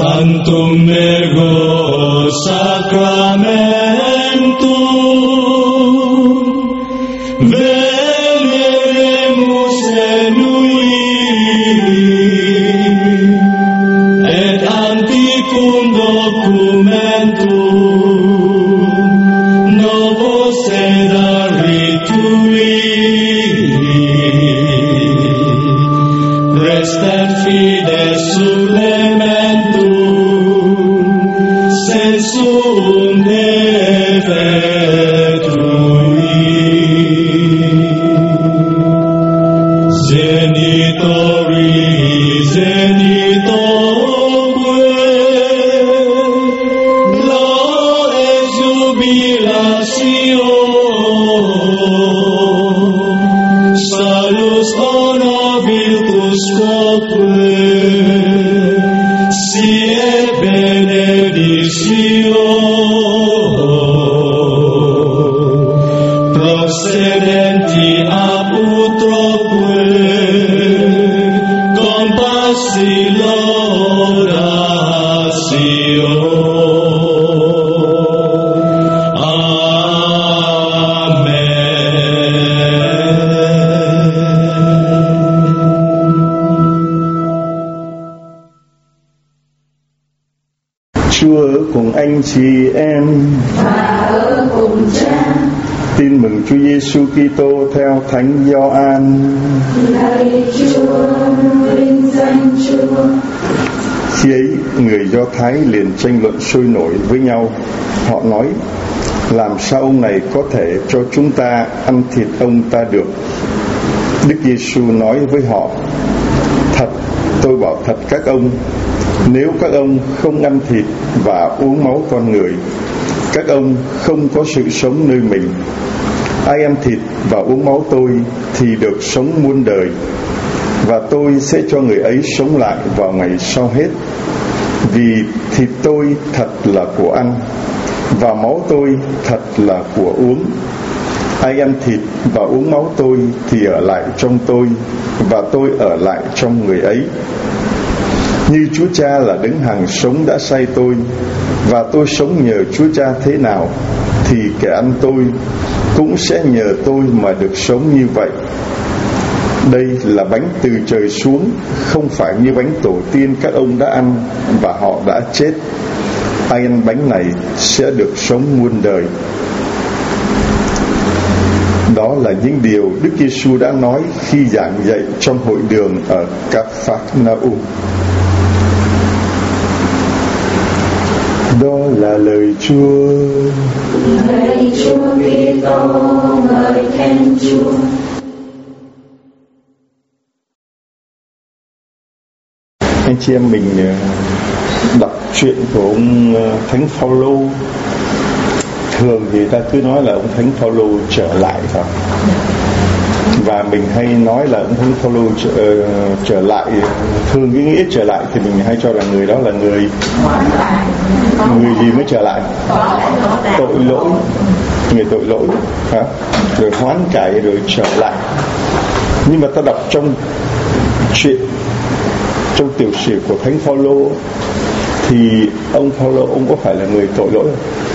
Sanctum ego sacramentum veneremus enui et antiquum documentum novo seda ritui restet fides supplementum sensum effectui Zenitori zenitoque gloria jubilatio salus honor virtus quoque siet benedictio procedenti ab utroque compassi laudatio. Chúa ở cùng anh chị em và ở cùng Cha. Tin mừng Chúa Giêsu Kitô theo Thánh Gioan. Lạy Chúa, vinh danh Chúa. Khi ấy người Do Thái liền tranh luận sôi nổi với nhau. Họ nói: làm sao ông này có thể cho chúng ta ăn thịt ông ta được? Đức Giêsu nói với họ: thật, tôi bảo thật các ông, nếu các ông không ăn thịt và uống máu con người, các ông không có sự sống nơi mình. Ai ăn thịt và uống máu tôi thì được sống muôn đời, và tôi sẽ cho người ấy sống lại vào ngày sau hết. Vì thịt tôi thật là của ăn, và máu tôi thật là của uống. Ai ăn thịt và uống máu tôi thì ở lại trong tôi, và tôi ở lại trong người ấy. Như Chúa Cha là đấng hằng sống đã sai tôi, và tôi sống nhờ Chúa Cha thế nào, thì kẻ ăn tôi cũng sẽ nhờ tôi mà được sống như vậy. Đây là bánh từ trời xuống, không phải như bánh tổ tiên các ông đã ăn và họ đã chết. Ai ăn bánh này sẽ được sống muôn đời. Đó là những điều Đức Giêsu đã nói khi giảng dạy trong hội đường ở Ca-pha-na-um. Đó là lời Chúa. Lạy Chúa Kitô, ngợi khen Chúa. Anh chị em mình đọc chuyện của ông Thánh Phaolô. Thường thì ta cứ nói là ông Thánh Phaolô trở lại thôi. Và mình hay nói là ông Thánh Phaolô trở lại. Thường cái nghĩa trở lại thì mình hay cho rằng người đó là người gì mới trở lại? Tội lỗi. Người tội lỗi hả? Rồi hoán cải rồi trở lại. Nhưng mà ta đọc trong chuyện, trong tiểu sử của Thánh Phaolô thì ông Phaolô, ông có phải là người tội lỗi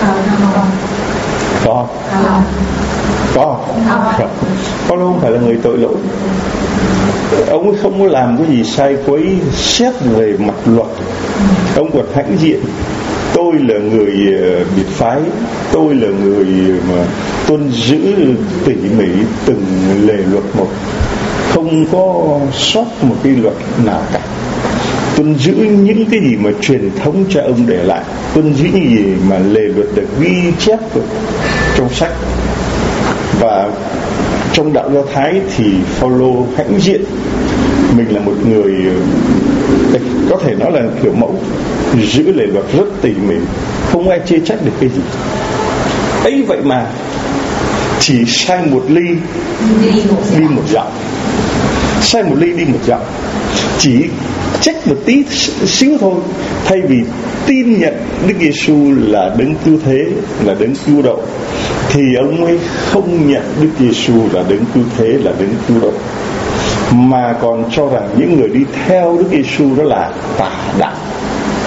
không? Có. Phaolô không phải là người tội lỗi. Ông ấy không có làm cái gì sai quấy xét về mặt luật. Ông còn hãnh diện: tôi là người biệt phái, tôi là người mà tuân giữ tỉ mỉ từng lề luật một, không có sót một cái luật nào cả. Tuân giữ những cái gì mà truyền thống cha ông để lại, tuân giữ những gì mà lề luật được ghi chép trong sách. Và trong đạo Do Thái thì Phaolô hãnh diện mình là một người có thể nói là kiểu mẫu, giữ lề luật rất tỉ mỉ, không ai chê trách được cái gì. Ấy vậy mà chỉ sai một ly đi một dặm, sai một ly đi một dặm, chỉ trách một tí xíu thôi. Thay vì tin nhận Đức Giêsu là đấng cứu thế, là đấng cứu độ, thì ông ấy không nhận Đức Giêsu là đấng cứu thế, là đấng cứu độ, mà còn cho rằng những người đi theo Đức Giêsu đó là tà đạo.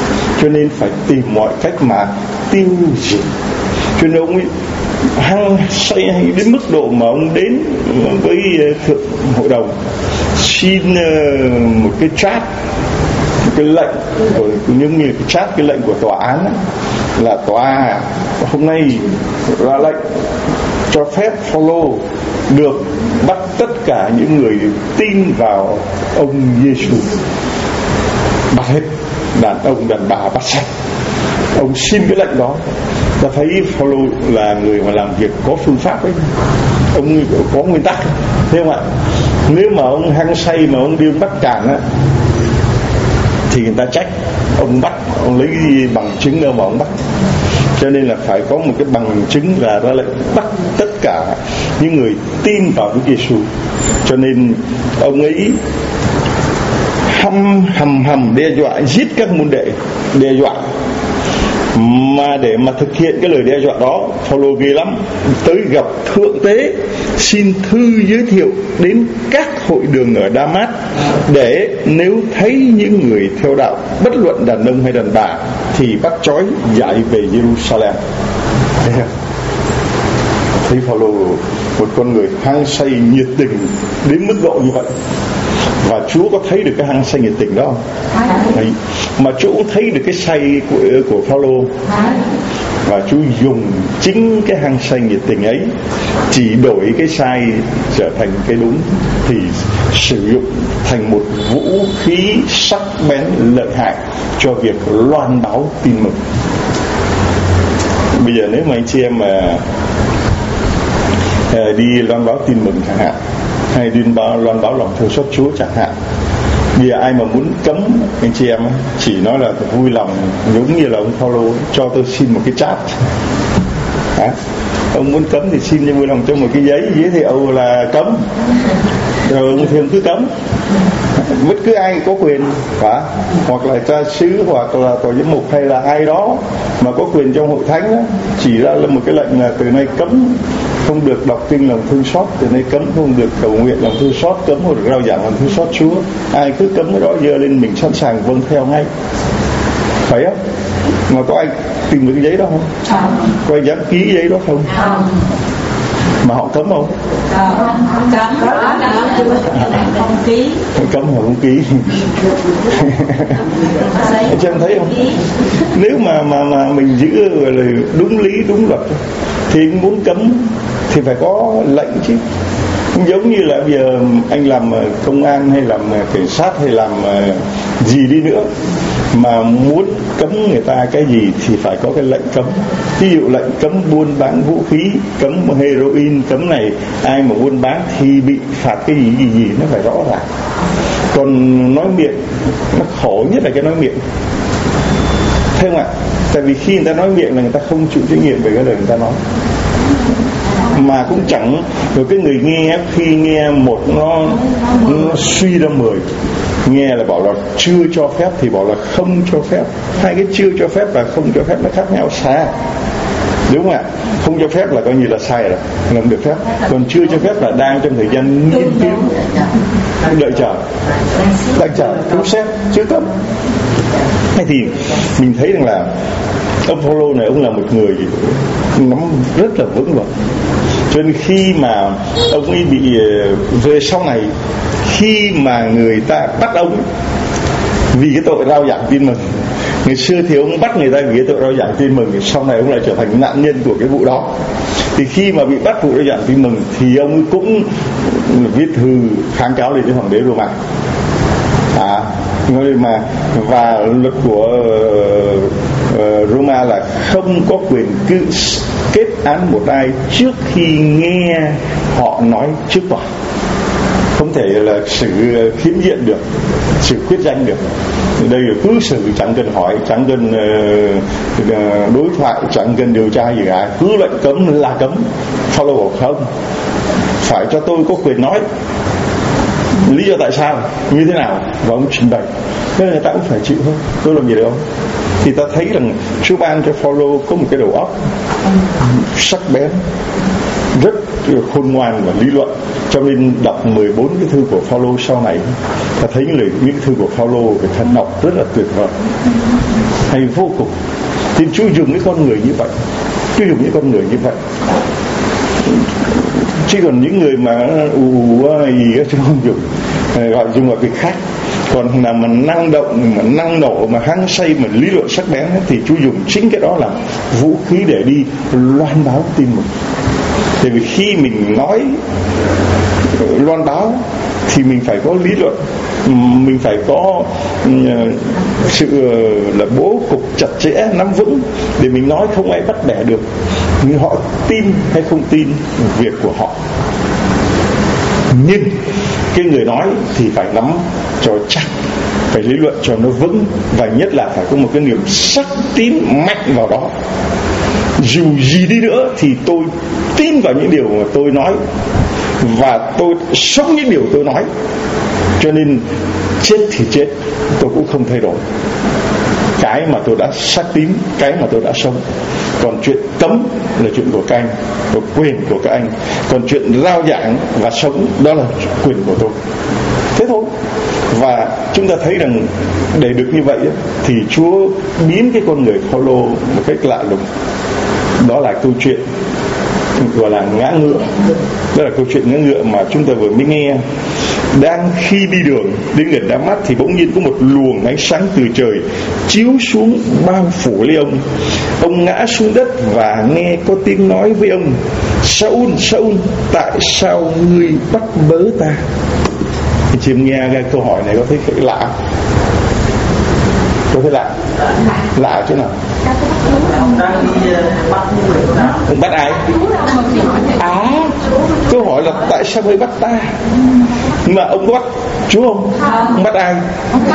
cho nên phải tìm mọi cách mà tiêu diệt. Cho nên ông ấy hăng say đến mức độ mà ông đến với thượng hội đồng xin một cái chat, một cái lệnh của, giống như cái chat, cái lệnh của tòa án ấy, là tòa hôm nay ra lệnh cho phép Phaolô được bắt tất cả những người tin vào ông Giêsu, bắt hết, đàn ông đàn bà bắt sạch. Ông xin cái lệnh đó. Ta thấy Phaolô là người mà làm việc có phương pháp ấy, ông có nguyên tắc, thấy không ạ? Nếu mà ông hăng say mà ông đi bắt cản á thì người ta trách. Ông bắt, ông lấy cái gì bằng chứng đâu mà ông bắt. Cho nên là phải có một cái bằng chứng là ra lệnh bắt tất cả những người tin vào Đức Giêsu. Cho nên ông ấy hầm đe dọa giết các môn đệ, đe dọa. Mà để mà thực hiện cái lời đe dọa đó, Phaolô ghê lắm, tới gặp thượng tế xin thư giới thiệu đến các hội đường ở Đa-mát, để nếu thấy những người theo đạo, bất luận đàn ông hay đàn bà, thì bắt trói giải về Jerusalem. Thấy Phaolô một con người hăng say nhiệt tình đến mức độ như vậy. Và Chúa có thấy được cái hăng say nhiệt tình đó không? Đấy. Mà Chúa cũng thấy được cái say của Phaolô. Và Chúa dùng chính cái hăng say nhiệt tình ấy, chỉ đổi cái sai trở thành cái đúng, thì sử dụng thành một vũ khí sắc bén lợi hại cho việc loan báo tin mừng. Bây giờ nếu mà anh chị em mà đi loan báo tin mừng chẳng hạn, hay đi loan báo lòng thương xót Chúa chẳng hạn, bây giờ ai mà muốn cấm anh chị em chỉ nói là vui lòng, giống như là ông Phaolô, cho tôi xin một cái chat. Ông muốn cấm thì xin cho vui lòng cho một cái giấy giới thiệu là cấm, rồi ông thường cứ cấm. Bất cứ ai có quyền, hoặc là cha xứ, hoặc là tòa giám mục, hay là ai đó mà có quyền trong hội thánh đó, chỉ ra là một cái lệnh là từ nay cấm không được đọc kinh lòng thương xót, từ nay cấm không được cầu nguyện lòng thương xót, cấm không được rao giảng lòng thương xót Chúa. Ai cứ cấm cái đó giơ lên mình sẵn sàng vâng theo ngay, phải không? Mà có ai tìm được cái giấy đó không? Có ai dám ký giấy đó không? Mà họ cấm không? Không ký. Cấm họ không ký. Cho em thấy không? Nếu mà mình giữ là đúng lý đúng luật thì muốn cấm thì phải có lệnh chứ. Giống như là bây giờ anh làm công an hay làm cảnh sát hay làm gì đi nữa, mà muốn cấm người ta cái gì thì phải có cái lệnh cấm. Ví dụ lệnh cấm buôn bán vũ khí, cấm heroin, cấm này, ai mà buôn bán thì bị phạt cái gì nó phải rõ ràng. Còn nói miệng, nó khổ nhất là cái nói miệng, thấy không ạ? Tại vì khi người ta nói miệng là người ta không chịu trách nhiệm về cái lời người ta nói, mà cũng chẳng rồi cái người nghe khi nghe một nó suy ra 10. Nghe là bảo là chưa cho phép thì bảo là không cho phép. Hai cái chưa cho phép và không cho phép nó khác nhau xa, đúng không ạ? Không cho phép là coi như là sai rồi, không được phép. Còn chưa cho phép là đang trong thời gian nghiên cứu, đợi chờ, đang chờ cứu xét, chưa cấm. Thế thì mình thấy rằng là ông Phaolô này, ông là một người nắm rất là vững luật. Cho nên khi mà ông ấy bị về sau này, khi mà người ta bắt ông vì cái tội rao giảng tin mừng, ngày xưa thì ông bắt người ta vì cái tội rao giảng tin mừng, sau này ông lại trở thành nạn nhân của cái vụ đó. Thì khi mà bị bắt vụ rao giảng tin mừng thì ông ấy cũng viết thư kháng cáo lên cho hoàng đế Roma. Mà và luật của Roma là không có quyền cứ kết án một ai trước khi nghe họ nói trước tòa, không thể là xử khiếm diện được, xử quyết danh được. Đây là cứ xử, chẳng cần hỏi, chẳng cần đối thoại, chẳng cần điều tra gì cả, cứ lệnh cấm là cấm. Phaolô bảo không, phải cho tôi có quyền nói lý do tại sao, như thế nào, và ông trình bày. Thế người ta cũng phải chịu thôi, tôi làm gì được không? Thì ta thấy rằng Chúa ban cho Phaolô có một cái đầu óc sắc bén, rất khôn ngoan và lý luận. Cho nên đọc 14 cái thư của Phaolô sau này, ta thấy những thư của Phaolô về thần học rất là tuyệt vời. hay vô cùng. Thì Chúa dùng những con người như vậy, Chúa dùng những con người như vậy. Chứ còn những người mà gì đó Chúa không dùng, dùng vào việc khác. Còn nào mà năng động, mà năng nổ, mà hăng say, mà lý luận sắc bén thì Chúa dùng chính cái đó là vũ khí để đi loan báo tin mừng. Tại vì khi mình nói loan báo thì mình phải có lý luận, mình phải có sự là bố cục chặt chẽ, nắm vững để mình nói không ai bắt bẻ được. Nhưng họ tin hay không tin việc của họ, nhưng cái người nói thì phải nắm cho chắc, phải lý luận cho nó vững, và nhất là phải có một cái niềm sắc tín mạnh vào đó. Dù gì đi nữa thì tôi tin vào những điều mà tôi nói, và tôi sống những điều tôi nói, cho nên chết thì chết, tôi cũng không thay đổi cái mà tôi đã xác tín, cái mà tôi đã sống. Còn chuyện cấm là chuyện của các anh, của quyền của các anh. Còn chuyện rao giảng và sống đó là quyền của tôi. Thế thôi. Và chúng ta thấy rằng để được như vậy thì Chúa biến cái con người Phaolô một cách lạ lùng. Đó là câu chuyện gọi là ngã ngựa. Đó là câu chuyện ngã ngựa mà chúng ta vừa mới nghe. Đang khi đi đường đến gần Đa-mát thì bỗng nhiên có một luồng ánh sáng từ trời chiếu xuống bao phủ lấy ông. Ông ngã xuống đất và nghe có tiếng nói với ông: Saul, Saul, tại sao ngươi bắt bớ ta? Chị em nghe cái câu hỏi này có thấy lạ? Có thấy lạ? Lạ chứ nào? Ông bắt ai? Câu hỏi là tại sao ngươi bắt ta? Nhưng mà ông có bắt Chúa không? Ông bắt ai?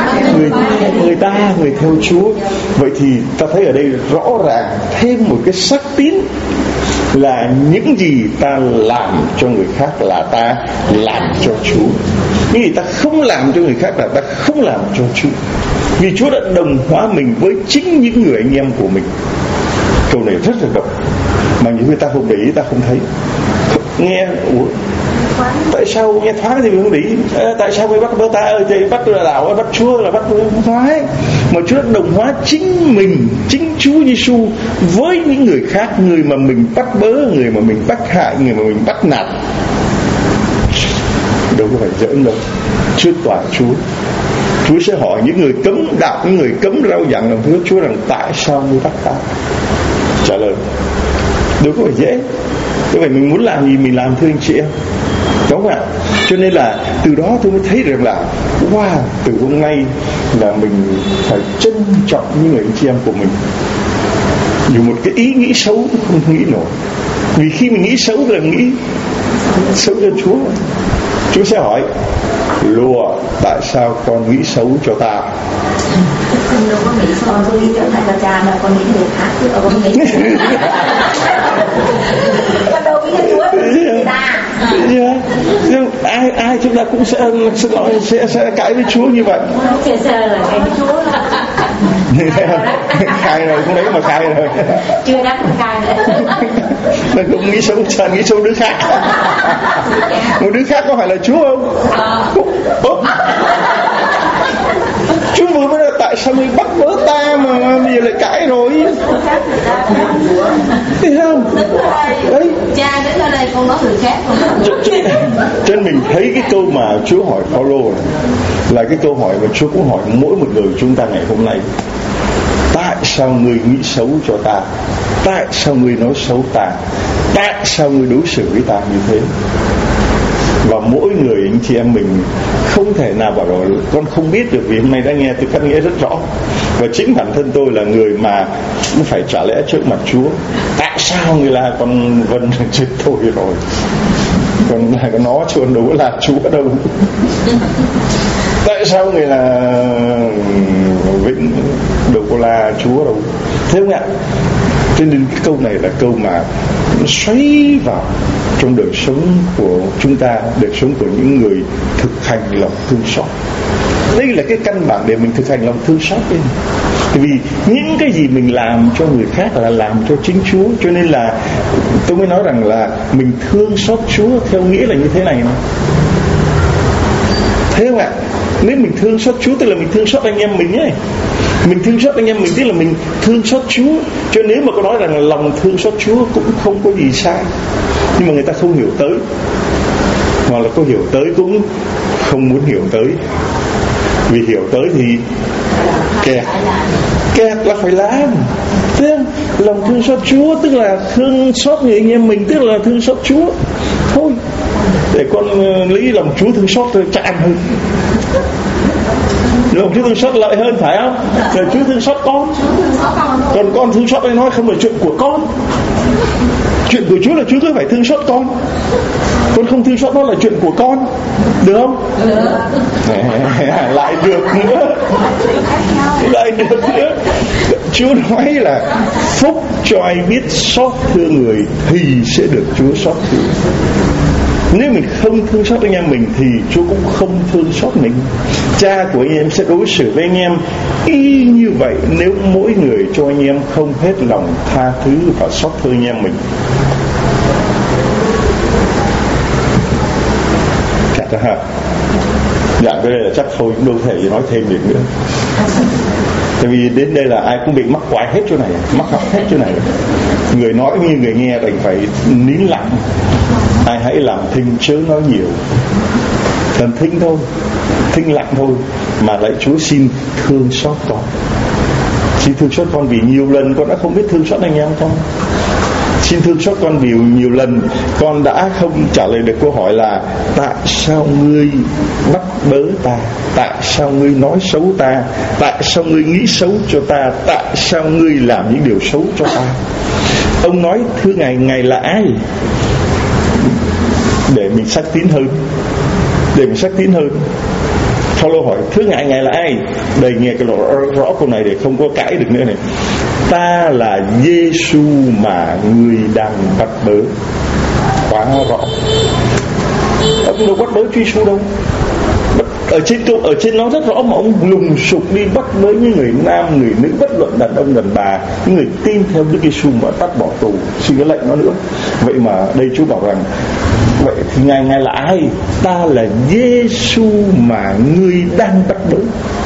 Người theo Chúa. Vậy thì ta thấy ở đây rõ ràng thêm một cái sắc tín là những gì ta làm cho người khác là ta làm cho Chúa. Những gì ta không làm cho người khác là ta không làm cho Chúa. Vì Chúa đã đồng hóa mình với chính những người anh em của mình. Câu này rất là độc, mà những người ta không để ý, ta không thấy. Nghe, tại sao nghe thoáng thì mình không để ý? Tại sao mới bắt bớ ta? Thì bắt là đảo, bắt Chúa là bắt không phải. Mà Chúa đã đồng hóa chính mình, chính Chúa Giêsu với những người khác, người mà mình bắt bớ, người mà mình bắt hại, người mà mình bắt nạt. Đâu có phải giỡn đâu. Trước tòa Chúa sẽ hỏi những người cấm đạo, những người cấm rao giảng lòng thương Chúa rằng tại sao ngươi bắt ta? Trả lời đâu có phải dễ. Bởi vậy mình muốn làm gì mình làm, thưa anh chị em, đúng không ạ? Cho nên là từ đó tôi mới thấy rằng là từ hôm nay là mình phải trân trọng những người anh chị em của mình. Dù một cái ý nghĩ xấu cũng không nghĩ nổi. Vì khi mình nghĩ xấu là nghĩ xấu cho Chúa. Chúa sẽ hỏi: Lùa, tại sao con nghĩ xấu cho ta? Con đâu có nghĩ xấu, tôi nghĩ cho cha mà con nghĩ người khác chứ con nghĩ con đâu nghĩ Chúa người ta. Ai chúng ta cũng sẽ cãi với Chúa như vậy. Sẽ là cãi với Chúa. Khai rồi, cũng đấy mà khai rồi. Chưa đáp khai nữa. Nó cũng nghĩ xấu đứa khác. Một đứa khác có phải là Chúa không? Chúa vừa mới là tại sao ngươi bắt bớ ta mà bây giờ lại cãi rồi? Thấy không? Đấy. Cha đến ở đây con nói người khác không? Cho nên mình thấy cái câu mà Chúa hỏi Phaolô là cái câu hỏi mà Chúa cũng hỏi mỗi một người chúng ta ngày hôm nay. Tại sao ngươi nghĩ xấu cho ta? Tại sao ngươi nói xấu ta? Tại sao ngươi đối xử với ta như thế? Và mỗi người anh chị em mình không thể nào bảo rồi con không biết được, vì hôm nay đã nghe tôi cắt nghĩa rất rõ. Và chính bản thân tôi là người mà cũng phải trả lẽ trước mặt Chúa. Tại sao người là con Vân chết tôi rồi, còn là nó chứ đâu có là Chúa đâu. Tại sao người là Vĩnh đâu có là Chúa đâu, thế không ạ? Cho nên cái câu này là câu mà nó xoáy vào trong đời sống của chúng ta, đời sống của những người thực hành lòng thương xót. Đây là cái căn bản để mình thực hành lòng thương xót đi. Tại vì những cái gì mình làm cho người khác là làm cho chính Chúa. Cho nên là tôi mới nói rằng là mình thương xót Chúa theo nghĩa là như thế này mà. Thế không ạ? Nếu mình thương xót Chúa tức là mình thương xót anh em mình ấy. Mình thương xót anh em mình tức là mình thương xót Chúa. Cho nếu mà có nói rằng là lòng thương xót Chúa cũng không có gì sai, nhưng mà người ta không hiểu tới, hoặc là có hiểu tới cũng không muốn hiểu tới. Vì hiểu tới thì kẹt là phải làm. Thế lòng thương xót Chúa tức là thương xót người anh em mình, tức là thương xót Chúa thôi. Để con lấy lòng Chúa thương xót chắc ăn hơn, đúng không? Chúa thương xót lợi hơn phải không? Rồi Chúa thương xót con, còn con thương xót đây nói không là chuyện của con. Chuyện của Chúa là Chúa cứ phải thương xót con không thương xót nó là chuyện của con, được không? Lại được nữa. Chúa nói là phúc cho ai biết xót thương người thì sẽ được Chúa xót thương. Nếu mình không thương xót anh em mình thì Chúa cũng không thương xót mình. Cha của anh em sẽ đối xử với anh em y như vậy nếu mỗi người cho anh em không hết lòng tha thứ và xót thương anh em mình. Hả? Dạ cái đây là chắc thôi cũng đâu thể nói thêm được nữa. Tại vì đến đây là ai cũng bị mắc quái hết chỗ này, mắc hết chỗ này. Người nói như người nghe đành phải nín lặng. Ai hãy làm thinh chớ nói nhiều. Làm thinh thôi, thinh lặng thôi. Mà lại Chúa xin thương xót con. Xin thương xót con vì nhiều lần con đã không biết thương xót anh em con. Xin thương xót con vì nhiều lần con đã không trả lời được câu hỏi là tại sao ngươi bắt bớ ta, tại sao ngươi nói xấu ta, tại sao ngươi nghĩ xấu cho ta, tại sao ngươi làm những điều xấu cho ta. Ông nói thưa Ngài, Ngài là ai? Để mình xác tín hơn, để mình xác tín hơn. Phaolô hỏi thưa Ngài, Ngài là ai? Đây nghe cái rõ câu này để không có cãi được nữa này. Ta là Giê-xu mà ngươi đang bắt bớ. Quá rõ. Ông đâu bắt bớ Chúa Giê-xu đâu. Ở trên nó rất rõ mà ông lùng sục đi bắt bớ những người nam, người nữ, bất luận đàn ông đàn bà, những người tin theo Đức Giê-xu mà bắt bỏ tù. Xin cái lệnh nó nữa. Vậy mà đây Chúa bảo rằng vậy thì Ngài là ai? Ta là Giê-xu mà ngươi đang bắt bớ.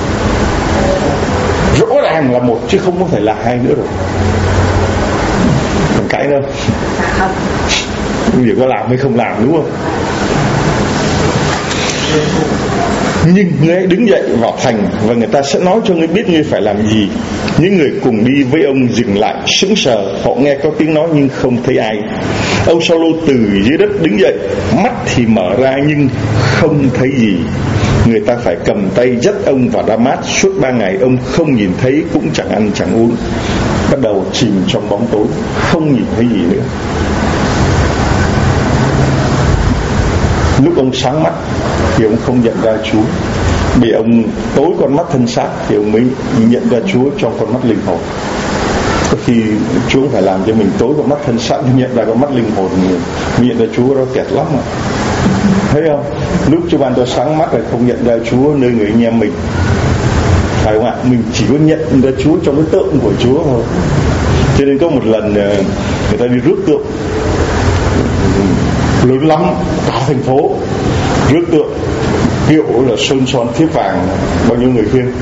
Rõ ràng là một chứ không có thể là hai nữa rồi. Còn cãi đâu. Bây giờ có làm hay không làm đúng không? Nhưng ngươi hãy đứng dậy vào thành và người ta sẽ nói cho ngươi biết ngươi phải làm gì. Những người cùng đi với ông dừng lại sững sờ, họ nghe có tiếng nói nhưng không thấy ai. Ông Sa-lô từ dưới đất đứng dậy, mắt thì mở ra nhưng không thấy gì. Người ta phải cầm tay dắt ông vào Đa-mát. Suốt 3 ngày ông không nhìn thấy, cũng chẳng ăn chẳng uống. Bắt đầu chìm trong bóng tối, không nhìn thấy gì nữa. Lúc ông sáng mắt thì ông không nhận ra Chúa. Vì ông tối con mắt thân xác thì ông mới nhận ra Chúa trong con mắt linh hồn. Có khi Chúa phải làm cho mình tối con mắt thân xác mới nhận ra con mắt linh hồn mình nhận ra Chúa, đó kẹt lắm mà. Thấy không? Lúc Chúa ban cho sáng mắt là không nhận ra Chúa nơi người anh em mình, phải không ạ? Mình chỉ có nhận ra Chúa trong cái tượng của Chúa thôi. Cho nên có một lần người ta đi rước tượng lớn lắm, cả thành phố rước tượng, kiệu là sơn son thiếp vàng, bao nhiêu người khiêng?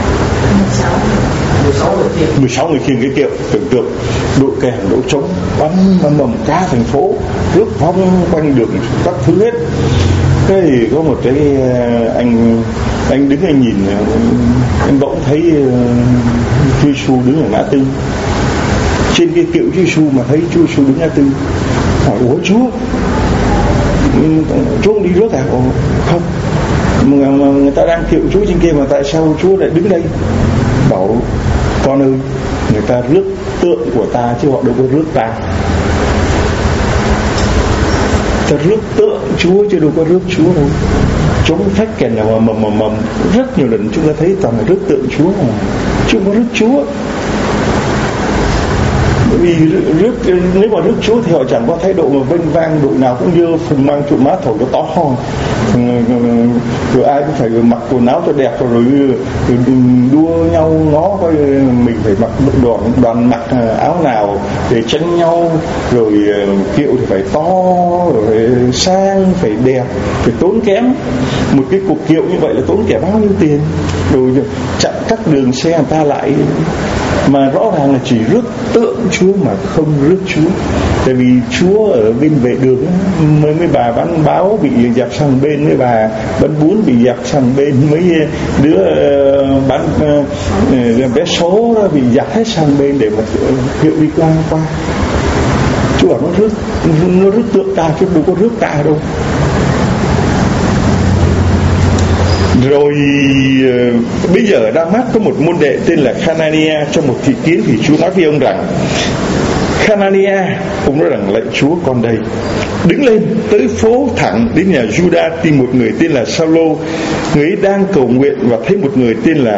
16 người khiêng cái kiệu. Tưởng tượng đội kèn đội trống bắn mầm cả thành phố, rước vòng quanh đường các thứ hết. Thế thì có một cái anh đứng anh nhìn, anh bỗng thấy Chúa Giê-xu đứng ở ngã tư. Trên cái kiệu Chúa Giê-xu mà thấy Chúa Giê-xu đứng ngã tư, hỏi ủa Chúa không đi rước à? Không, người ta đang kiệu Chúa trên kia mà tại sao Chúa lại đứng đây? Bảo con ơi, người ta rước tượng của ta chứ họ đâu có rước ta. Ta rước tượng Chúa chứ đâu có rước Chúa đâu. Chống phách kèn nào mà rất nhiều lần chúng ta thấy toàn là rước tượng Chúa mà chứ không có rước Chúa. Vì nếu mà rước Chúa thì họ chẳng có thái độ mà vênh vang, đội nào cũng dơ phùng mang trụ mát thổi cho to ho, rồi ai cũng phải mặc quần áo cho đẹp, rồi đua nhau ngó coi mình phải mặc đoàn mặc áo nào để tránh nhau, rồi kiệu thì phải to, rồi sang, phải đẹp, phải tốn kém. Một cái cuộc kiệu như vậy là tốn kém bao nhiêu tiền, rồi chặn các đường xe người ta lại, mà rõ ràng là chỉ rước tượng Chúa mà không rước Chúa. Tại vì Chúa ở bên vệ đường mấy bà bán báo bị dẹp sang bên, mấy bà bán bún bị dẹp sang bên, mấy đứa bán vé số đó bị dẹp hết sang bên để mà hiệu đi qua. Chúa bảo nó rước tượng ta chứ đâu có rước ta đâu. Rồi bây giờ ở Đa-mát có một môn đệ tên là Hanania. Trong một thị kiến thì Chúa nói với ông rằng: Hanania, ông nói rằng: lạy Chúa, con đây. Đứng lên tới phố thẳng đến nhà Juda tìm một người tên là Saulo. Người ấy đang cầu nguyện và thấy một người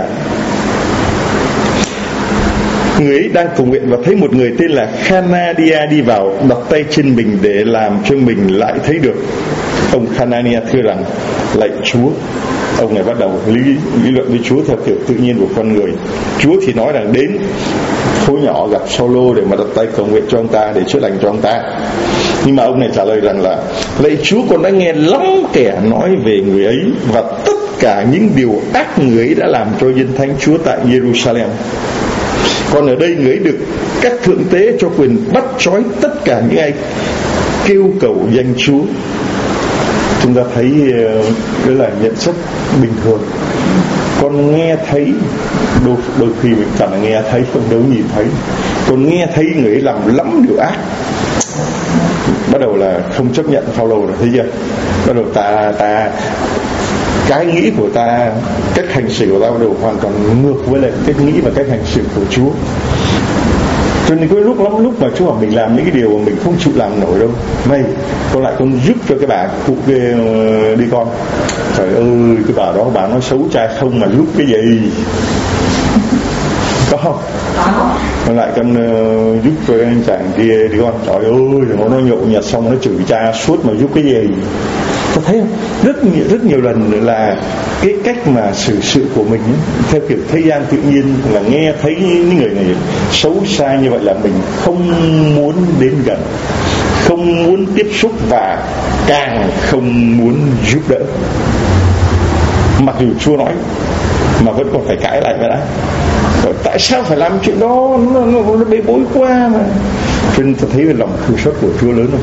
tên là Hanania đi vào, đặt tay trên mình để làm cho mình lại thấy được. Ông Hanania thưa rằng: lạy Chúa. Ông này bắt đầu lý luận với Chúa theo kiểu tự nhiên của con người. Chúa thì nói rằng đến phố nhỏ gặp Saulo để mà đặt tay cầu nguyện cho ông ta, để chữa lành cho ông ta. Nhưng mà ông này trả lời rằng là: lạy Chúa, con đã nghe lắm kẻ nói về người ấy và tất cả những điều ác người ấy đã làm cho dân thánh Chúa tại Jerusalem. Còn ở đây người ấy được các thượng tế cho quyền bắt trói tất cả những ai kêu cầu danh Chúa. Chúng ta thấy đó là nhận xét bình thường. Con nghe thấy, đôi khi mình chẳng là nghe thấy, không đâu nhìn thấy. Con nghe thấy người ấy làm lắm điều ác. Bắt đầu là không chấp nhận Phaolô rồi, thấy chưa? Bắt đầu ta cái nghĩ của ta, cách hành xử của ta bắt đầu hoàn toàn ngược với lại cách nghĩ và cách hành xử của Chúa. Cho nên có lúc mà Chúa bảo mình làm những cái điều mà mình không chịu làm nổi đâu, này con giúp cho cái bà cụ kia đi con. Trời ơi, cái bà đó bà nói xấu trai không mà giúp cái gì? Có không? Con lại con giúp cho anh chàng kia đi con. Trời ơi, nó nhậu nhạt xong nó chửi cha suốt mà giúp cái gì? Có thấy không? Rất nhiều lần là cái cách mà xử sự của mình ấy, theo kiểu thế gian tự nhiên, là nghe thấy những người này xấu xa như vậy là mình không muốn đến gần, không muốn tiếp xúc và càng không muốn giúp đỡ. Mặc dù Chúa nói mà vẫn còn phải cãi lại vậy đã. Tại sao phải làm chuyện đó, nó bê bối quá mà. Cho nên tôi thấy lòng thương xót của Chúa lớn không?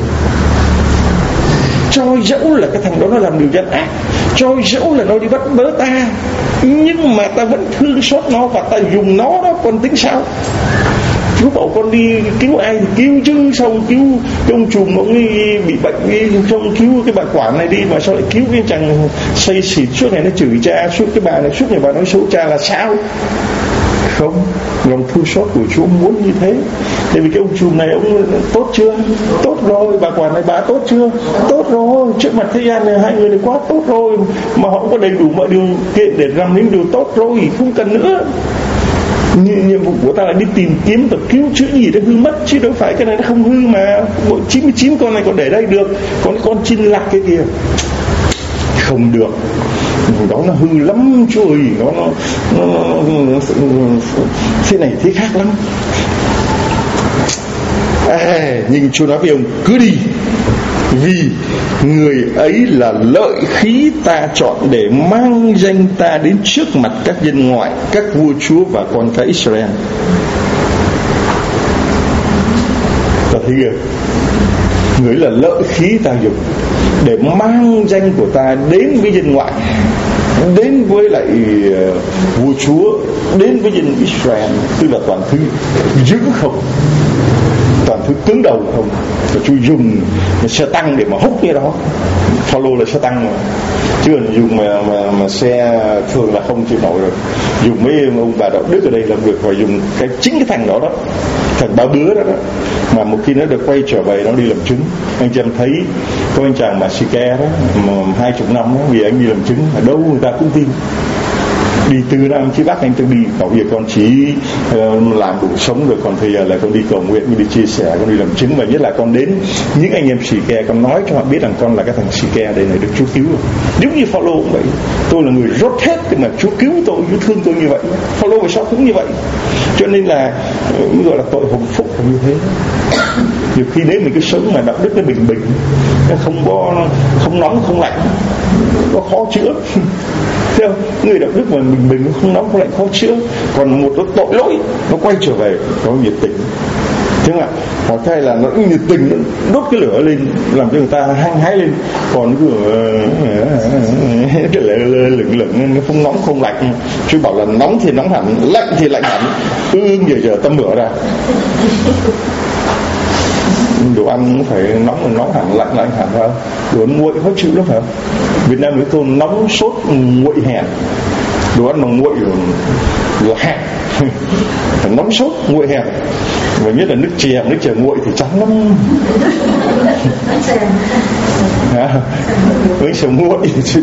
Cho dẫu là cái thằng đó nó làm điều gian ác, cho dẫu là nó đi bắt bớ ta, nhưng mà ta vẫn thương xót nó và ta dùng nó đó, con tính sao? Chúa bảo con đi cứu ai thì cứu chứ, sao cứu cái ông trùm ông ấy bị bệnh đi, không cứu cái bà quản này đi, mà sao lại cứu cái chàng say xỉn suốt ngày nó chửi cha, suốt cái bà này suốt ngày bà nói xấu cha là sao? Không, lòng thương xót của Chúa muốn như thế. Tại vì cái ông trùm này ông tốt chưa? Tốt rồi. Bà quản này bà tốt chưa? Tốt rồi. Trước mặt thế gian này hai người này quá tốt rồi, mà họ có đầy đủ mọi điều kiện để làm những điều tốt rồi, không cần nữa. Nhiệm vụ của ta là đi tìm kiếm và cứu chữa gì đó hư mất, chứ đâu phải cái này nó không hư mà. 99 con này còn để đây được, còn con chinh lạc cái kia không được. Đó nó hư lắm Chúa ơi, nó thế này thế khác lắm. Nhưng Chúa nói với ông: cứ đi, vì người ấy là lợi khí ta chọn để mang danh ta đến trước mặt các dân ngoại, các vua chúa và con cái Israel. Ta thấy kìa, người là lợi khí ta dùng để mang danh của ta đến với dân ngoại, đến với lại vua chúa, đến với dân Israel, tức là toàn thứ dữ không, toàn thứ cứng đầu không. Và Chúa dùng xe tăng để mà hút cái đó. Phaolô là xe tăng mà, chứ dùng mà xe thường là không chịu nổi rồi. Dùng mấy ông bà đạo đức ở đây làm việc, và dùng chính cái thằng đó, thằng Ba Bứa đó, mà một khi nó được quay trở về nó đi làm chứng. Anh chị em thấy có anh chàng mà Sike đó, mà 20 năm đó, vì anh đi làm chứng ở đâu người ta cũng tin. Đi từ Nam chí Bắc anh tôi đi, bảo việc con chỉ làm đủ sống rồi, còn thời giờ là con đi cầu nguyện, con đi chia sẻ, con đi làm chứng, và nhất là con đến những anh em Sike, con nói cho họ biết rằng con là cái thằng Sike đây này, được Chúa cứu rồi. Nếu như Phaolô cũng vậy, tôi là người rốt hết mà Chúa cứu tôi, Chúa thương tôi như vậy. Phaolô vì sao cũng như vậy? Cho nên là gọi là tội hồng phúc như thế. Nhiều khi nếu mình cứ sống mà đạo đức nó bình bình, không nóng không lạnh, nó khó chữa. Đâu, người đạo đức mà mình không nóng không lạnh khó chữa. Còn một nó tội lỗi, nó quay trở về có nhiệt tình, thế không ạ? Hoặc hay là nó nhiệt tình, nó đốt cái lửa lên làm cho người ta hăng hái lên. Còn cái lửng nó không nóng không lạnh. Chứ bảo là nóng thì nóng hẳn, lạnh thì lạnh hẳn, giờ ta mửa ra. Đồ ăn phải nóng hẳn, lạnh hẳn, phải không? Đồ ăn nguội khó chịu lắm, phải không? Việt Nam với tôi nóng sốt nguội hèn. Đồ ăn mà nguội là hèn. Nóng sốt nguội hèn. Và nhất là nước chè nguội thì trắng lắm. Bánh xèo nguội.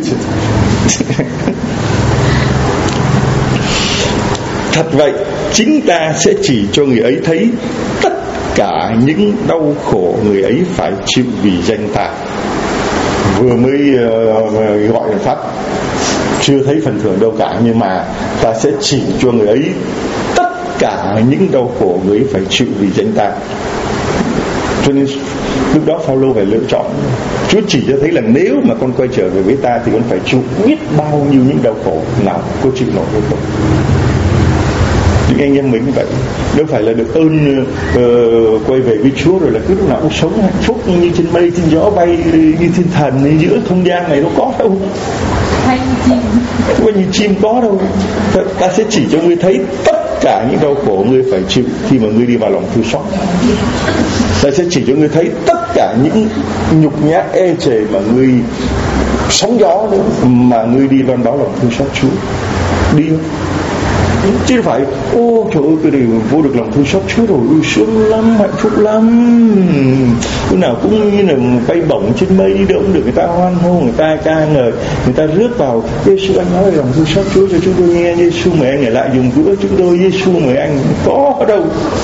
Thật vậy, chính ta sẽ chỉ cho người ấy thấy tất cả những đau khổ người ấy phải chịu vì danh ta. Vừa mới gọi là Pháp, chưa thấy phần thưởng đâu cả, nhưng mà ta sẽ chỉ cho người ấy tất cả những đau khổ người ấy phải chịu vì danh ta. Cho nên lúc đó Phaolô phải lựa chọn. Chúa chỉ cho thấy là nếu mà con quay trở về với ta thì con phải chịu biết bao nhiêu những đau khổ, nào có chịu nổi hay không. Những anh em mình cũng vậy, đâu phải là được ơn quay về với Chúa rồi là cứ lúc nào cũng sống hạnh phúc như trên mây trên gió bay như thiên thần giữa không gian này, đâu có đâu. Có như chim có đâu. Ta sẽ chỉ cho ngươi thấy tất cả những đau khổ ngươi phải chịu khi mà ngươi đi vào lòng thương xót. Ta sẽ chỉ cho ngươi thấy tất cả những nhục nhã ê chề mà ngươi sóng gió nữa mà ngươi đi loan báo lòng thương xót Chúa. Đi không? Chứ không phải trời ơi tôi đều vô được lòng thương xót Chúa rồi, sướng lắm, hạnh phúc lắm, lúc nào cũng như là bay bổng trên mây, đi đâu cũng được người ta hoan hô, người ta ca ngợi, người ta rước vào. Giêsu anh nói lòng thương xót Chúa cho chúng tôi nghe. Giêsu mời anh ở lại dùng bữa chúng tôi. Giêsu mời anh, có đâu.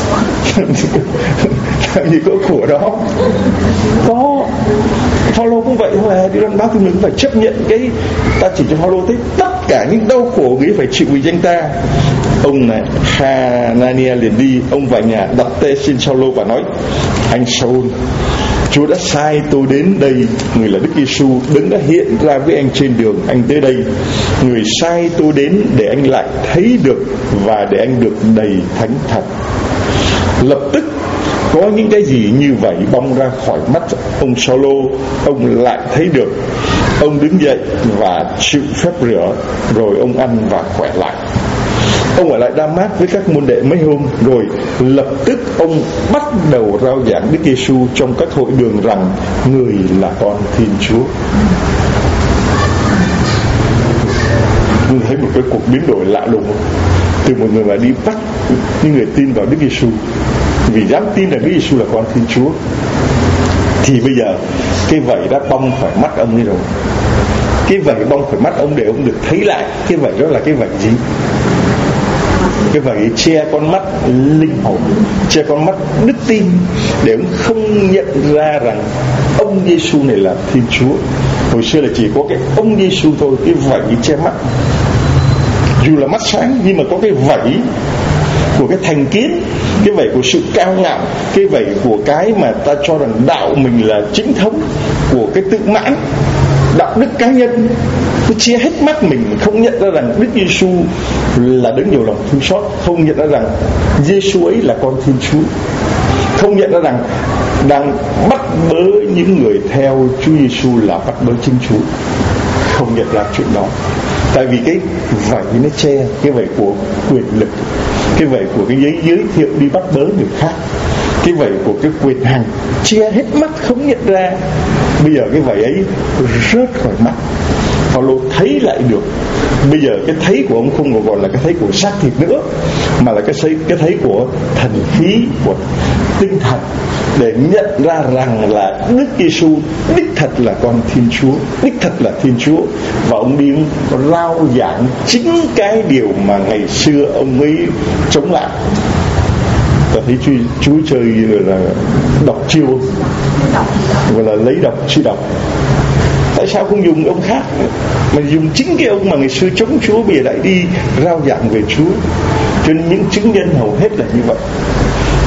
Làm gì có của đó. Có. Phaolô cũng vậy thôi, đi loan báo thì mình cũng phải chấp nhận cái. Ta chỉ cho Phaolô thấy tất cả những đau khổ người phải chịu vì danh ta. Ông này Hanania liền đi, ông vào nhà đặt tay xin Phaolô và nói: anh Saul, Chúa đã sai tôi đến đây. Người là Đức Giêsu đấng đã hiện ra với anh trên đường anh tới đây. Người sai tôi đến để anh lại thấy được và để anh được đầy thánh thật. Lập tức có những cái gì như vậy bong ra khỏi mắt ông Saulo, ông lại thấy được. Ông đứng dậy và chịu phép rửa, rồi ông ăn và khỏe lại. Ông ở lại Đa-mát với các môn đệ mấy hôm, rồi lập tức ông bắt đầu rao giảng Đức Giêsu trong các hội đường rằng người là con Thiên Chúa. Tôi thấy một cái cuộc biến đổi lạ lùng, từ một người mà đi bắt những người tin vào Đức Giêsu vì dám tin là Đức Giêsu là con Thiên Chúa, thì bây giờ cái vảy đã bong khỏi mắt ông đi rồi. Cái vảy bong khỏi mắt ông để ông được thấy lại cái vảy đó là cái vảy gì. Cái vảy che con mắt linh hồn, che con mắt đức tin, để ông không nhận ra rằng ông Giêsu này là Thiên Chúa. Hồi xưa là chỉ có cái ông Giêsu thôi, cái vảy che mắt. Dù là mắt sáng nhưng mà có cái vảy của cái thành kiến, cái vảy của sự cao ngạo, cái vảy của cái mà ta cho rằng đạo mình là chính thống, của cái tự mãn, đạo đức cá nhân. Nó che hết mắt mình, không nhận ra rằng Đức Giêsu là đấng nhiều lòng thương xót, không nhận ra rằng Giêsu ấy là con Thiên Chúa, không nhận ra rằng đang bắt bớ những người theo Chúa Giêsu là bắt bớ chính Chúa. Không nhận ra chuyện đó, tại vì cái vảy nó che, cái vảy của quyền lực, cái vảy của cái giới thiệu đi bắt bớ người khác, cái vảy của cái quyền hành che hết mắt, không nhận ra. Bây giờ cái vảy ấy rớt khỏi mắt, Phaolô thấy lại được. Bây giờ cái thấy của ông không còn là cái thấy của xác thịt nữa, mà là cái thấy của thần khí, của tinh thần, để nhận ra rằng là Đức Giêsu đích thật là con Thiên Chúa, đích thật là Thiên Chúa. Và ông đi rao giảng chính cái điều mà ngày xưa ông ấy chống lại. Ta thấy Chúa chơi là độc chiêu, gọi là lấy độc chi độc. Tại sao không dùng ông khác mà dùng chính cái ông mà ngày xưa chống Chúa, bây giờ lại đi rao giảng về Chúa? Cho nên những chứng nhân hầu hết là như vậy.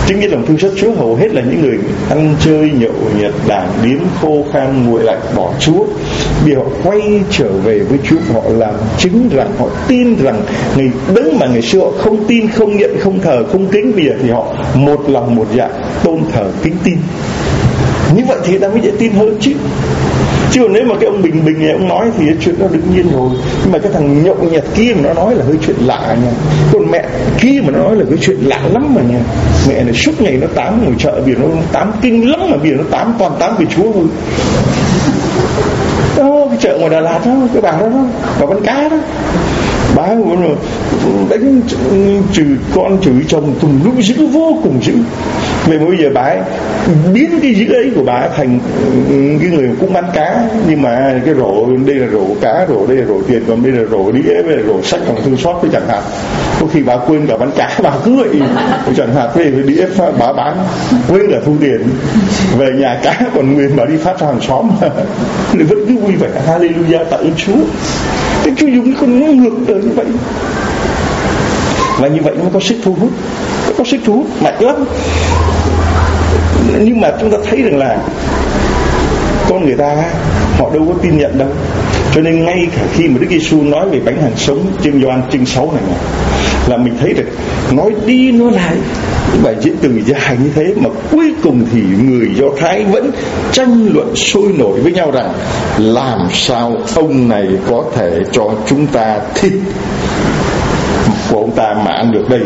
Chứng nhân lòng thương xót Chúa hầu hết là những người ăn chơi nhậu nhẹt, đảng điếm, khô khan, nguội lạnh, bỏ Chúa. Vì họ quay trở về với Chúa, họ làm chứng rằng họ tin rằng ngày đấng mà ngày xưa họ không tin, không nhận, không thờ, không kính, bây giờ thì họ một lòng một dạ tôn thờ kính tin. Như vậy thì ta mới dễ tin hơn chứ. Chứ còn nếu mà cái ông Bình này ông nói thì chuyện đó đương nhiên rồi. Nhưng mà cái thằng nhậu nhẹt kia mà nó nói là hơi chuyện lạ nha. Còn mẹ kia mà nó nói là cái chuyện lạ lắm mà nha. Mẹ này suốt ngày nó tám ngồi chợ, vì nó tám kinh lắm, mà vì nó tám toàn tám về Chúa thôi. Đó, cái chợ ngoài Đà Lạt đó, cái bà đó, bà bán cá đó, bà đánh chửi chồng cùng lúc dữ, vô cùng dữ. Vậy bây giờ bà ấy biến cái dữ ấy của bà ấy thành cái người cũng bán cá, nhưng mà cái rổ đây là rổ cá, rổ đây là rổ tiền, còn đây là rổ đĩa, đây là rổ sách, còn thương xót với chẳng hạn. Có khi bà quên cả bán cá, bà cứ vậy chẳng hạn, về cái đĩa bà bán, quên cả thu tiền, về nhà cá còn nguyên bà đi phát cho hàng xóm thì vẫn cứ vui vẻ hallelujah tạ ơn Chúa. Thế Chúa dùng cái con ngược đời như vậy, và như vậy nó có sức thu hút, có sức thu hút mạnh lắm. Nhưng mà chúng ta thấy rằng là con người ta họ đâu có tin nhận đâu. Cho nên ngay cả khi mà Đức Giêsu nói về bánh hằng sống trên Gioan chương 6 này là mình thấy được nói đi nói lại bài diễn từ dài như thế, mà cuối cùng thì người Do Thái vẫn tranh luận sôi nổi với nhau rằng làm sao ông này có thể cho chúng ta thịt của ông ta mà ăn được đây.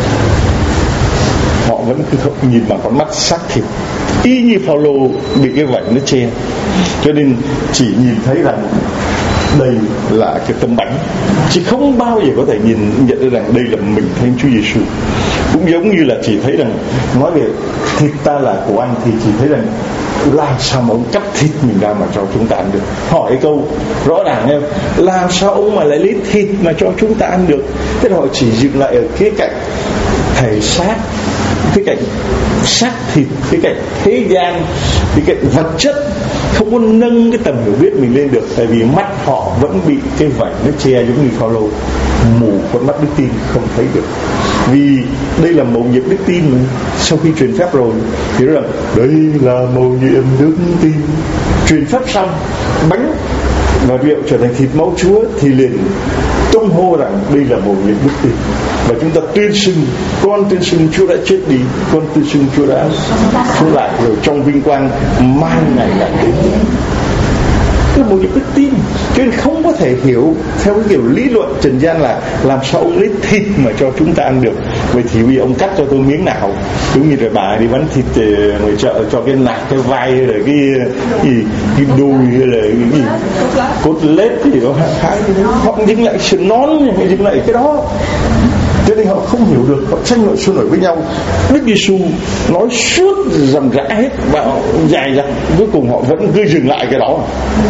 Họ vẫn cứ nhìn bằng con mắt xác thịt, y như Phaolô bị cái vảy nó che, cho nên chỉ nhìn thấy rằng đây là cái tấm bánh, chứ không bao giờ có thể nhận ra rằng đây là mình Thánh Chúa Giêsu. Cũng giống như là chỉ thấy rằng nói về thịt ta là của anh thì chỉ thấy rằng làm sao mà ông cắt thịt mình ra mà cho chúng ta ăn được. Hỏi cái câu rõ ràng em, làm sao ông mà lại lấy thịt mà cho chúng ta ăn được? Thế là họ chỉ dừng lại ở khía cạnh thể xác, cái cạnh xác thịt, cái cạnh thế gian, cái cạnh vật chất, không có nâng cái tầm hiểu biết mình lên được. Tại vì mắt họ vẫn bị cái vảy nó che, giống như Phaolô, mù con mắt đức tin không thấy được. Vì đây là mầu nhiệm đức tin mà. Sau khi truyền phép rồi thì nói rằng đây là mầu nhiệm đức tin. Truyền phép xong, bánh và rượu trở thành thịt máu Chúa thì liền tung hô rằng đây là mầu nhiệm đức tin. Và chúng ta tuyên xưng, con tuyên xưng Chúa đã chết đi, con tuyên xưng Chúa đã sống lại, rồi trong vinh quang mang ngày lại đến. Cái mầu nhiệm đức tin. Cho nên không có thể hiểu theo cái kiểu lý luận trần gian là làm sao ông lấy thịt mà cho chúng ta ăn được. Vậy thì vì ông cắt cho tôi miếng nào, giống như là bà đi bán thịt ngoài chợ cho cái nạc, cái vai, rồi cái đùi, hay là cái gì cốt lết gì đó, hai họ dừng lại sườn nón, họ dừng lại cái đó. Cho nên họ không hiểu được, họ tranh luận sôi nổi với nhau. Đức Giêsu nói suốt rầm rã hết và dài dẳng, cuối cùng họ vẫn cứ dừng lại cái đó.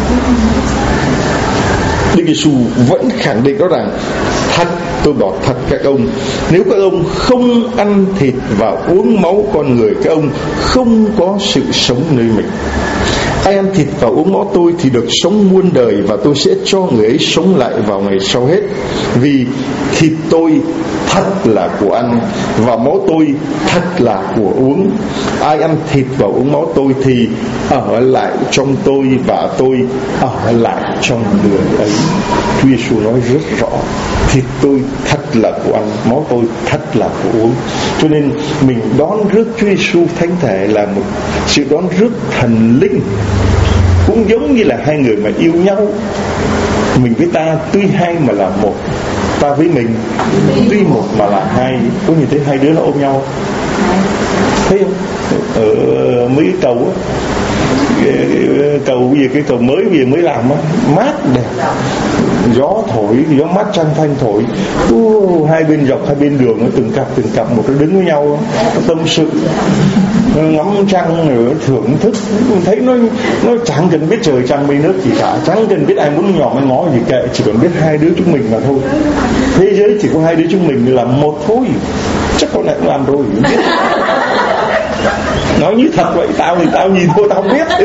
Đức Giêsu vẫn khẳng định đó rằng thật, tôi bảo thật các ông, nếu các ông không ăn thịt và uống máu con người, các ông không có sự sống nơi mình. Ai ăn thịt và uống máu tôi thì được sống muôn đời, và tôi sẽ cho người ấy sống lại vào ngày sau hết. Vì thịt tôi thật là của ăn, và máu tôi thật là của uống. Ai ăn thịt và uống máu tôi thì ở lại trong tôi, và tôi ở lại trong người ấy. Chúa Giêsu nói rất rõ, thịt tôi thật là của ăn, máu tôi thật là của uống. Cho nên mình đón rước Chúa Giêsu thánh thể là một sự đón rước thần linh. Cũng giống như là hai người mà yêu nhau, mình với ta tuy hai mà là một, ta với mình tuy một mà là hai. Có nhìn thấy hai đứa nó ôm nhau thấy không? Ở mấy cái cầu á, cầu bây giờ cái cầu mới bây giờ mới làm á, mát đẹp, gió thổi, gió mát trăng thanh thổi, hai bên dọc hai bên đường nó từng cặp một nó đứng với nhau, nó tâm sự, nó ngắm trăng rồi thưởng thức. Mình thấy nó chẳng cần biết trời trăng mây nước gì cả, chẳng cần biết ai muốn nhỏ hay ngó gì kệ, chỉ cần biết hai đứa chúng mình mà thôi. Thế giới chỉ có hai đứa chúng mình là một thôi, chắc con này cũng làm rồi. Nói như thật vậy, tao thì tao nhìn thôi tao không biết.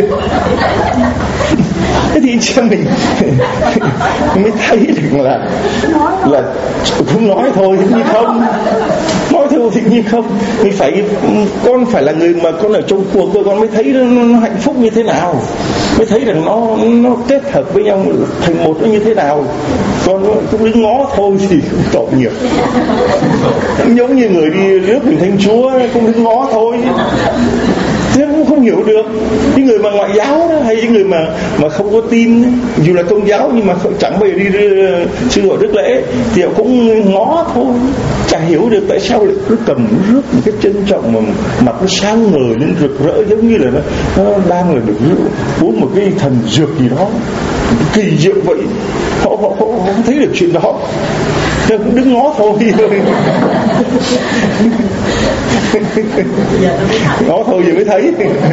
Thế thì cho mình mới thấy được là không nói thôi như không, nói thôi thì như không. Mình phải, con phải là người mà con ở trong cuộc rồi con mới thấy nó hạnh phúc như thế nào, mới thấy rằng nó kết hợp với nhau thành một nó như thế nào. Con cũng đứng ngó thôi thì cũng tội nghiệp. Giống như người đi rước hình Thánh Chúa cũng đứng ngó thôi, thế cũng không hiểu được. Những người mà ngoại giáo đó, hay những người mà không có tin, dù là công giáo nhưng mà chẳng bao giờ đi sư gọi rước lễ thì họ cũng ngó thôi, chả hiểu được tại sao lại cứ cầm rước một cái trân trọng mà mặt nó sáng ngời lên rực rỡ, giống như là nó đang là được uống một cái thần dược gì đó kỳ diệu vậy. Họ không thấy được chuyện đó, nên cũng đứng ngó thôi. Ngó thôi giờ mới thấy.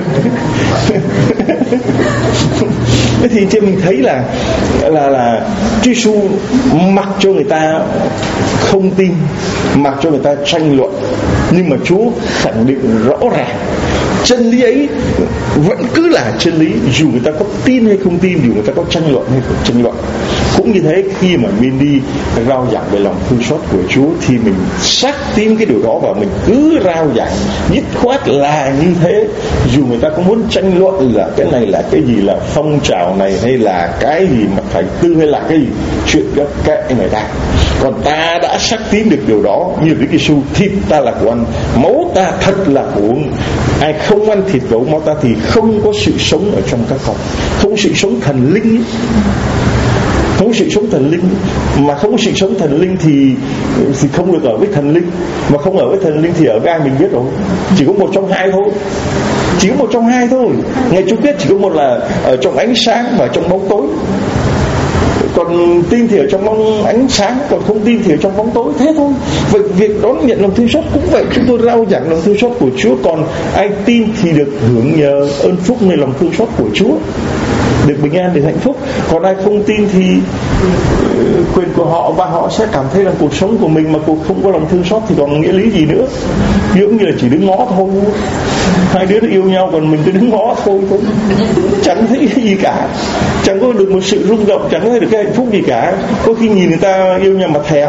Thế thì cho mình thấy là Chúa Giêsu mặc cho người ta không tin, mặc cho người ta tranh luận, nhưng mà Chúa khẳng định rõ ràng chân lý ấy vẫn cứ là chân lý, dù người ta có tin hay không tin, dù người ta có tranh luận hay không tranh luận. Cũng như thế, khi mà mình đi rao giảng về lòng thương xót của Chúa thì mình xác tín cái điều đó và mình cứ rao giảng dứt khoát là như thế, dù người ta có muốn tranh luận là cái này là cái gì, là phong trào này hay là cái gì mà phải tư hay là cái gì, chuyện đó kệ người ta. Còn ta đã xác tín được điều đó, như Đức Giêsu: thịt ta là của ăn, máu ta thật là của uống. Ai không ăn thịt và uống máu ta thì không có sự sống ở trong các con, không có sự sống thần linh ấy. Không có sự sống thần linh, mà không có sự sống thần linh thì không được ở với thần linh, mà không ở với thần linh thì ở với ai mình biết rồi. Chỉ có một trong hai thôi, chỉ có một trong hai thôi. Ngày Chúa biết chỉ có một là ở trong ánh sáng và trong bóng tối. Còn tin thì ở trong bóng ánh sáng, còn không tin thì ở trong bóng tối, thế thôi. Vậy việc đón nhận lòng thương xót cũng vậy, chúng tôi rao giảng lòng thương xót của Chúa. Còn ai tin thì được hưởng nhờ ơn phúc nơi lòng thương xót của Chúa, được bình an, được hạnh phúc. Còn ai không tin thì quyền của họ, và họ sẽ cảm thấy là cuộc sống của mình mà cuộc không có lòng thương xót thì còn nghĩa lý gì nữa. Giống như là chỉ đứng ngó thôi, hai đứa nó yêu nhau còn mình cứ đứng ngó thôi, chẳng thấy cái gì cả, chẳng có được một sự rung động, chẳng có được cái hạnh phúc gì cả. Có khi nhìn người ta yêu nhau mà thèm,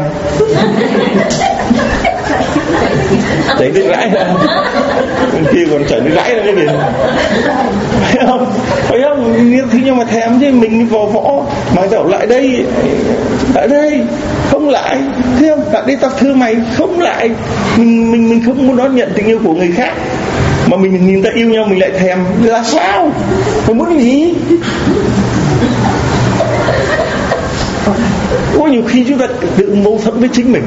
chảy nước rãi ra, bên kia còn chảy nước rãi ra cái gì, phải không? Phải không? Nếu khi nhau mà thèm chứ mình vò võ mà người ta bảo lại đây không lại, thấy không? Tại đây tao thương mày, không lại. Mình không muốn đón nhận tình yêu của người khác, mà mình nhìn ta yêu nhau mình lại thèm, là sao? Mình muốn cái gì? Có nhiều khi chúng ta tự mâu thuẫn với chính mình,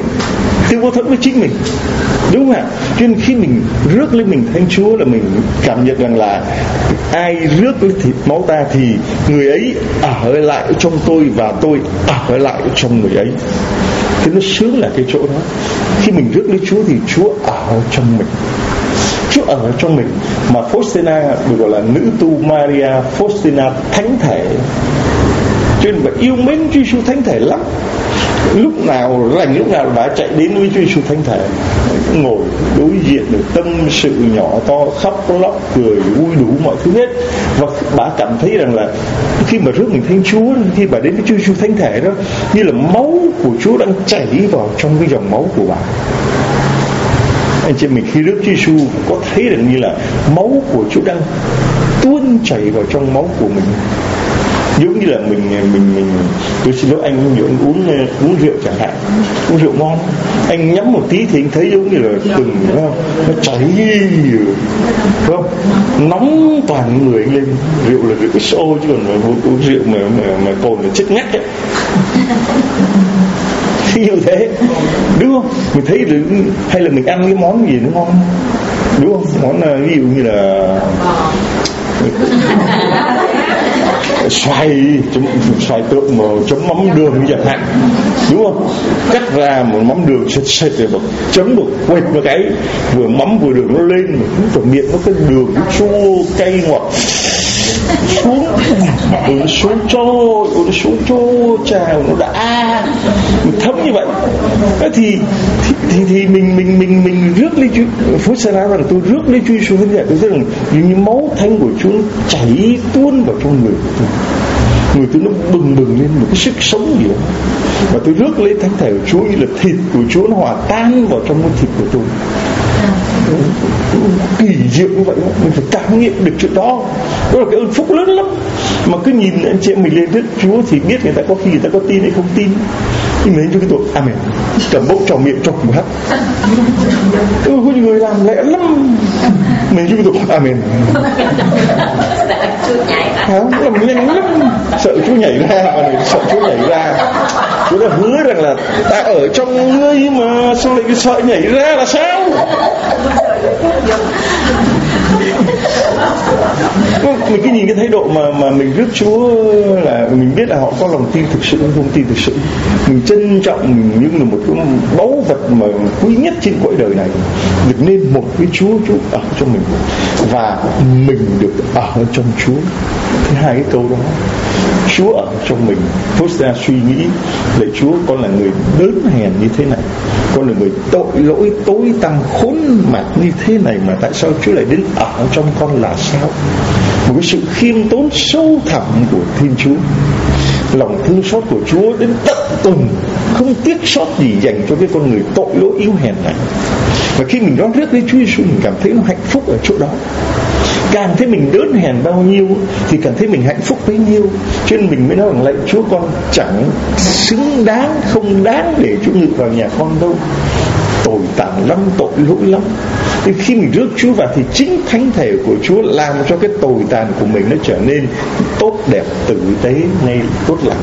đúng không ạ? Cho nên khi mình rước lên mình Thánh Chúa là mình cảm nhận rằng là ai rước lên thịt máu ta thì người ấy ở lại trong tôi và tôi ở lại trong người ấy. Thế nó sướng là cái chỗ đó. Khi mình rước lên Chúa thì Chúa ở trong mình, Chúa ở trong mình. Mà Faustina được gọi là nữ tu Maria Faustina thánh thể, cho nên phải yêu mến Chúa Giêsu thánh thể lắm. Lúc nào rảnh, lúc nào đã chạy đến với Chúa Giêsu thánh thể, ngồi đối diện được tâm sự nhỏ to, khóc lóc cười vui đủ mọi thứ hết. Và bà cảm thấy rằng là khi mà rước mình Thánh Chúa, khi bà đến với Chúa Giêsu thánh thể đó, như là máu của Chúa đang chảy vào trong cái dòng máu của bà. Anh chị mình khi rước Chúa Giêsu có thấy rằng như là máu của Chúa đang tuôn chảy vào trong máu của mình. Giống như là mình tôi xin lỗi anh, anh uống rượu chẳng hạn, uống rượu ngon, anh nhắm một tí thì anh thấy giống như là từng nó chảy, phải không? Nóng toàn người anh lên. Rượu là rượu XO chứ còn uống rượu mà cồn là chết ngắt ấy. Như thế, đúng không? Mình thấy được, hay là mình ăn cái món gì nó ngon, đúng không? Món ví dụ như là xoài tượng mà chấm mắm đường chẳng hạn, đúng không? Cắt ra một mắm đường sệt rồi chấm một quệt một cái, vừa mắm vừa đường nó lên, mà vào miệng nó cái đường nó chua cay ngọt xuống Nó xuống trào nó đã mình thấm như vậy. Thì mình rước lấy Chúa. Phúc sẽ nói rằng tôi rước lấy Chúa Giêsu thánh thể, tôi thấy rằng như máu thánh của Chúa chảy tuôn vào trong người của tôi. Người tôi nó bừng lên một cái sức sống gì đó. Và tôi rước lấy thánh thể của Chúa như là thịt của Chúa nó hòa tan vào trong cái thịt của tôi. Kỳ diệu như vậy đó. Mình phải cảm nghiệm được chuyện đó. Đó là cái ơn phúc lớn lắm. Mà cứ nhìn anh chị em mình lên rước Chúa thì biết người ta có khi người ta có tin hay không tin. Nhưng mà đến cho cái tội amen, cầm bốc trò miệng cho một hắt. Có những người làm lẽ lắm. Mình cho cái tội amen. Làm nhanh lắm. Sợ Chúa nhảy ra. Sợ Chúa nhảy ra. Chúa đã hứa rằng là ta ở trong ngươi mà sao lại sợ nhảy ra là sao? Mình cứ nhìn cái thái độ mà mình rước Chúa là mình biết là họ có lòng tin thực sự hay không tin thực sự. Mình trân trọng mình như là một cái báu vật mà quý nhất trên cõi đời này, được nên một với Chúa ở trong mình và mình được ở trong Chúa. Thứ hai cái câu đó, Chúa ở trong mình. Foster suy nghĩ lạy Chúa, con là người đớn hèn như thế này, con là người tội lỗi tối tăm khốn mặt như thế này, mà tại sao Chúa lại đến ở trong con là sao? Một cái sự khiêm tốn sâu thẳm của Thiên Chúa, lòng thương xót của Chúa đến tận cùng, không tiếc sót gì dành cho cái con người tội lỗi yếu hèn này. Và khi mình đón rước đến Chúa Giêsu, mình cảm thấy nó hạnh phúc ở chỗ đó. Càng thấy mình đớn hèn bao nhiêu thì càng thấy mình hạnh phúc bấy nhiêu. Cho nên mình mới nói rằng lạy Chúa, con chẳng xứng đáng, không đáng để Chúa ngự vào nhà con đâu, tồi tàn lắm, tội lỗi lắm. Nên khi mình rước Chúa vào thì chính thánh thể của Chúa làm cho cái tồi tàn của mình nó trở nên tốt đẹp, tử tế, ngay tốt lành.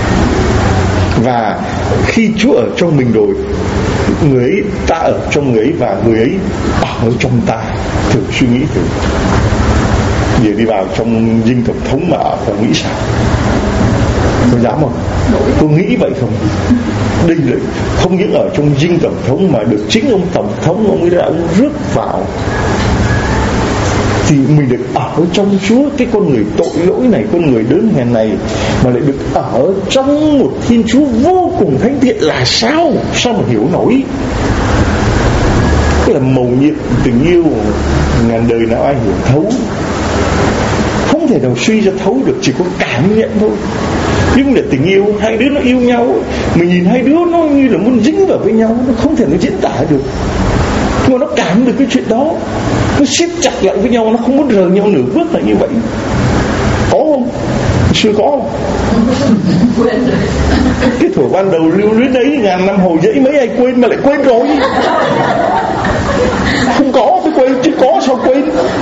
Và khi Chúa ở trong mình rồi, người ấy, ta ở trong người ấy và người ấy ở trong ta. Thử suy nghĩ thử, giờ đi vào trong dinh tổng thống mà ở, phải nghĩ sao? Có dám không? Tôi nghĩ vậy không? Đây là không những ở trong dinh tổng thống mà được chính ông tổng thống, ông ấy đã ông rước vào. Thì mình được ở trong Chúa. Cái con người tội lỗi này, con người đớn hèn này, mà lại được ở trong một Thiên Chúa vô cùng thánh thiện là sao? Sao mà hiểu nổi? Cái là mầu nhiệm tình yêu ngàn đời nào ai hiểu thấu. Không thể nào suy ra thấu được, chỉ có cảm nhận thôi. Nhưng là tình yêu, hai đứa nó yêu nhau, mình nhìn hai đứa nó như là muốn dính vào với nhau, nó không thể nó diễn tả được. Nhưng mà nó cảm được cái chuyện đó, nó siết chặt lại với nhau, nó không muốn rời nhau nửa bước là như vậy. Có không? Chưa có không? Cái thuở ban đầu lưu luyến đấy, ngàn năm Hồ Dẫy mấy ai quên mà lại quên rồi. Không có phải quên, chứ có sao quên.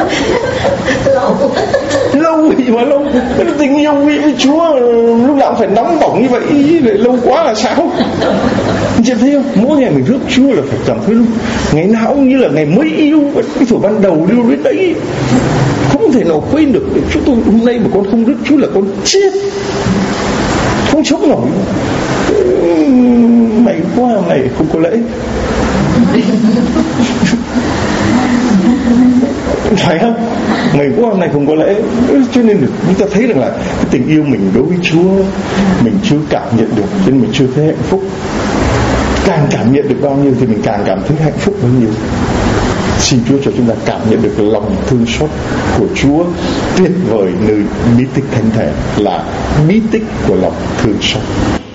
Lâu gì mà lâu. Cái tình yêu với Chúa lúc nào cũng phải nóng bỏng như vậy, lại lâu quá là sao? Chị thấy không? Mỗi ngày mình rước Chúa là phải cảm thấy lúc ngày nào cũng như là ngày mới yêu. Cái thuở ban đầu lưu luyến đấy không thể nào quên được. Chúng tôi hôm nay mà con không rước Chúa là con chết, không sống nổi. Mày quá, mày không có lễ. Phải không? Ngày qua hôm nay không có lễ. Cho nên chúng ta thấy rằng là cái tình yêu mình đối với Chúa mình chưa cảm nhận được, cho nên mình chưa thấy hạnh phúc. Càng cảm nhận được bao nhiêu thì mình càng cảm thấy hạnh phúc bấy nhiêu. Xin Chúa cho chúng ta cảm nhận được lòng thương xót của Chúa tuyệt vời nơi bí tích thánh thể, là bí tích của lòng thương xót.